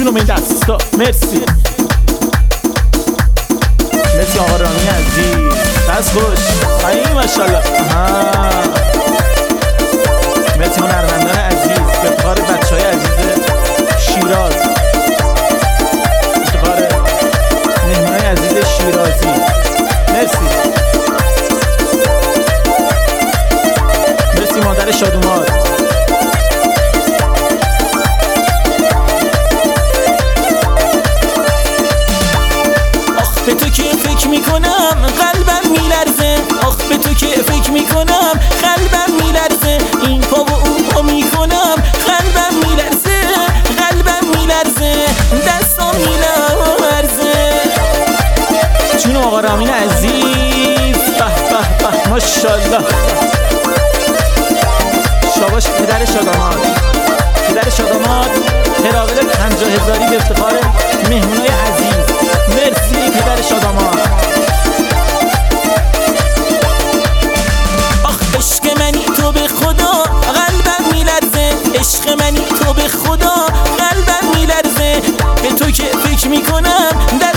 جونم این دستا. مرسی مرسی آقا رامی عزیز، دست خوش این ماشاءالله. مرسی هنرمندان عزیز، افتخار بچه های عزیز شیراز، افتخار مهمان های عزیز شیرازی. مرسی مرسی مادر شادومات. به تو که فکر میکنم قلبم میلرزه، آخ به تو که فکر میکنم قلبم میلرزه، این پا و اون پا میکنم قلبم میلرزه، قلبم میلرزه، دستام میلرزه. جون آقا رامین عزیز، به به به ماشاءالله. شاباش پدر شادامات، پدر شادامات قراول 50,000 به افتخار مهمونای عزیز. مرسی پدر شادامات. آخ عشق منی تو به خدا قلبم میلرزه، عشق منی تو به خدا قلبم میلرزه، به تو که فکر میکنم